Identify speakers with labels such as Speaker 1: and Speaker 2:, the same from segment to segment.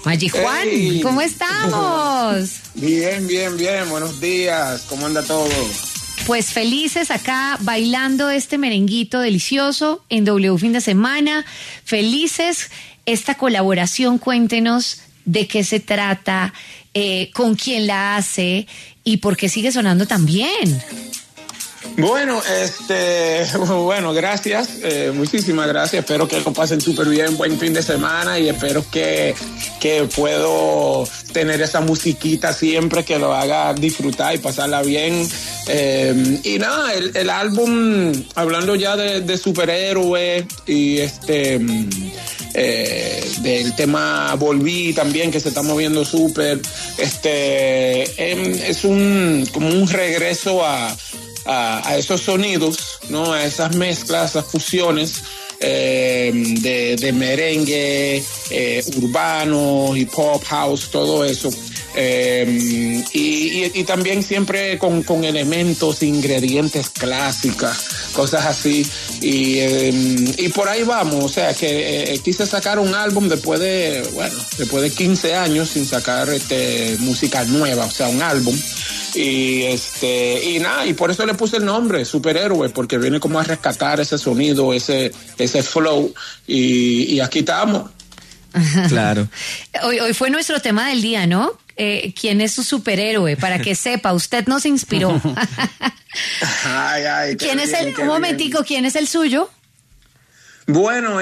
Speaker 1: Magic Juan,
Speaker 2: Hey.
Speaker 1: ¿cómo estamos?
Speaker 2: Bien, buenos días, ¿cómo anda todo?
Speaker 1: Pues felices acá bailando este merenguito delicioso en W Fin de Semana, felices esta colaboración, cuéntenos de qué se trata, con quién la hace y por qué sigue sonando tan bien.
Speaker 2: Bueno, bueno, gracias, muchísimas gracias, espero que lo pasen súper bien, buen fin de semana y espero que puedo tener esa musiquita siempre que lo haga disfrutar y pasarla bien. Y nada, el álbum, hablando ya de superhéroes y del tema Volví también, que se está moviendo súper, es como un regreso a esos sonidos, ¿no? A esas mezclas, esas fusiones de merengue, urbano, hip hop, house, todo eso. Y también siempre con elementos, ingredientes clásicas, cosas así. Y por ahí vamos, o sea que quise sacar un álbum después de 15 años sin sacar música nueva, o sea, un álbum. Y nada, y por eso le puse el nombre Superhéroe, porque viene como a rescatar ese sonido, ese flow, y aquí estamos.
Speaker 3: Claro.
Speaker 1: Hoy fue nuestro tema del día, ¿no? ¿Quién es su superhéroe? Para que sepa, usted nos inspiró. ¿Quién es un momentico, ¿quién es el suyo?
Speaker 2: Bueno,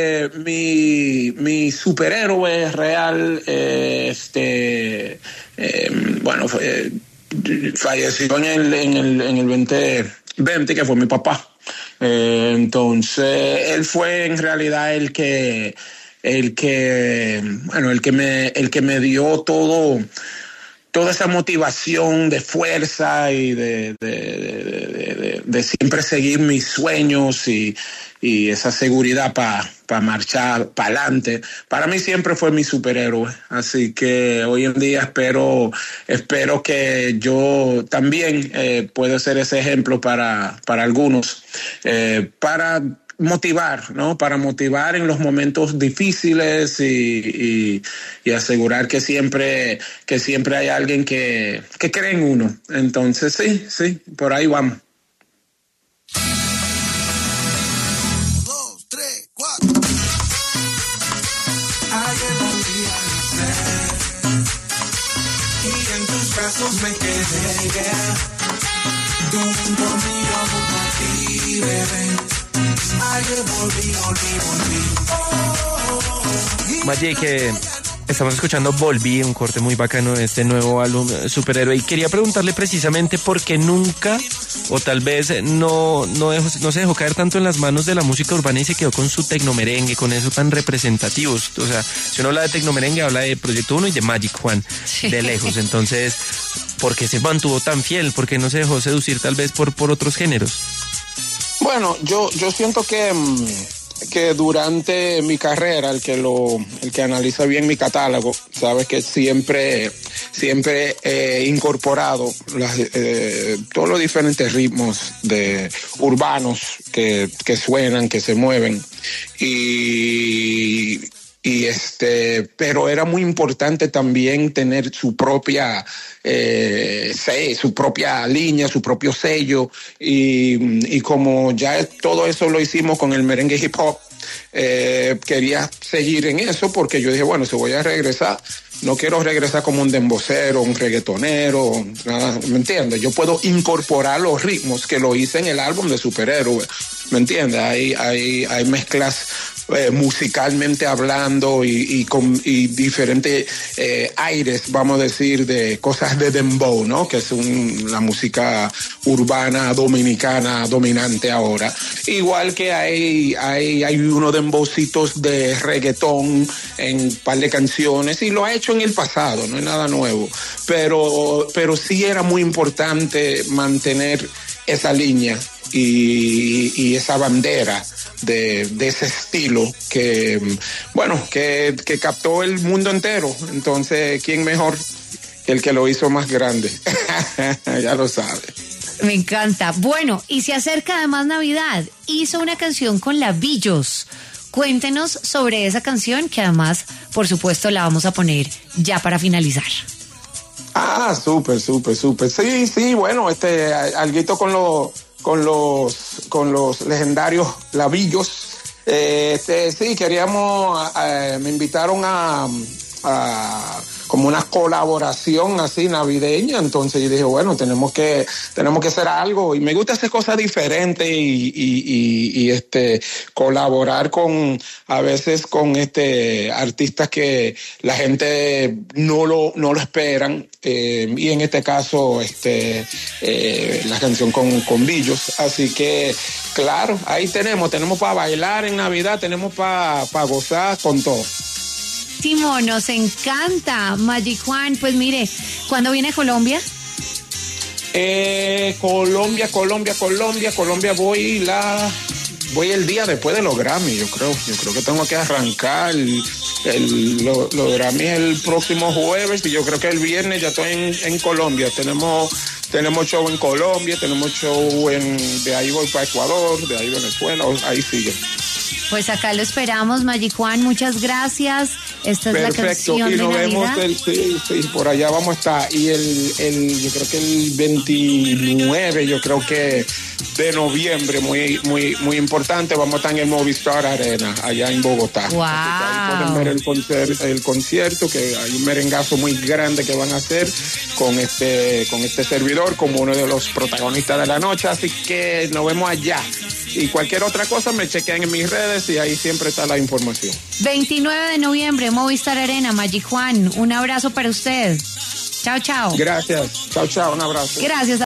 Speaker 2: mi superhéroe real, falleció en el 2020, que fue mi papá. Entonces, él fue en realidad el que me dio toda esa motivación de fuerza y de siempre seguir mis sueños y esa seguridad para marchar para adelante. Para mí siempre fue mi superhéroe, así que hoy en día espero que yo también pueda ser ese ejemplo para algunos, para motivar, ¿no? Para motivar en los momentos difíciles y asegurar que siempre hay alguien que cree en uno. Entonces, sí, por ahí vamos.
Speaker 4: 2, 3, 4. Ayer volví a nacer y en tus brazos me quedé. Junto a mí, junto a ti, bebé.
Speaker 3: Magic, estamos escuchando Volví, un corte muy bacano de este nuevo álbum Superhéroe, y quería preguntarle precisamente por qué nunca, o tal vez no se dejó caer tanto en las manos de la música urbana y se quedó con su tecnomerengue, con eso tan representativos. O sea, si uno habla de tecnomerengue, habla de Proyecto 1 y de Magic Juan, de lejos. Entonces, ¿por qué se mantuvo tan fiel? ¿Por qué no se dejó seducir tal vez por otros géneros?
Speaker 2: Bueno, yo siento que durante mi carrera, el que analiza bien mi catálogo, sabe que siempre he incorporado todos los diferentes ritmos urbanos que suenan, que se mueven, pero era muy importante también tener su propia línea, su propio sello, y como ya todo eso lo hicimos con el merengue hip hop, quería seguir en eso, porque yo dije, bueno, si voy a regresar, no quiero regresar como un dembocero, un reggaetonero, nada, ¿me entiendes? Yo puedo incorporar los ritmos que lo hice en el álbum de Superhéroe, ¿me entiendes? Hay mezclas musicalmente hablando y diferentes aires, vamos a decir, de cosas de dembow, ¿no? Que es la música urbana dominicana dominante ahora. Igual que hay unos dembowcitos de reggaetón en un par de canciones, y lo ha hecho en el pasado, no es nada nuevo, pero sí era muy importante mantener esa línea y esa bandera de ese estilo que captó el mundo entero. Entonces, ¿quién mejor que el que lo hizo más grande? Ya lo sabe.
Speaker 1: Me encanta. Bueno, y se acerca además Navidad. Hizo una canción con Labillos. Cuéntenos sobre esa canción, que además, por supuesto, la vamos a poner ya para finalizar.
Speaker 2: Ah, súper. Sí, bueno, alguito con los legendarios Lavillos. Sí, queríamos, me invitaron a como una colaboración así navideña, entonces yo dije, bueno, tenemos que hacer algo, y me gusta hacer cosas diferentes y colaborar a veces con artistas que la gente no lo esperan, y en este caso la canción con Billos, así que claro, ahí tenemos para bailar en Navidad, tenemos para gozar con todo.
Speaker 1: Nos encanta, Magic Juan. Pues mire, ¿cuándo viene Colombia?
Speaker 2: Colombia voy el día después de los Grammy, yo creo que tengo que arrancar los Grammy el próximo jueves, y yo creo que el viernes ya estoy en Colombia. Tenemos show en Colombia, tenemos show de ahí voy para Ecuador, de ahí Venezuela, ahí sigue.
Speaker 1: Pues acá lo esperamos, Magic Juan, muchas gracias. Esta es
Speaker 2: perfecto,
Speaker 1: la canción
Speaker 2: y nos
Speaker 1: de
Speaker 2: vemos
Speaker 1: Navidad.
Speaker 2: por allá vamos a estar. Y yo creo que el 29, yo creo que de noviembre, muy importante, vamos a estar en el Movistar Arena, allá en Bogotá.
Speaker 1: Wow.
Speaker 2: Ahí pueden ver el concierto, que hay un merengazo muy grande que van a hacer con este servidor como uno de los protagonistas de la noche, así que nos vemos allá. Y cualquier otra cosa me chequean en mis redes y ahí siempre está la información.
Speaker 1: 29 de noviembre, Movistar Arena, Magic Juan, un abrazo para usted. Chao.
Speaker 2: Gracias. Chao, un abrazo.
Speaker 1: Gracias.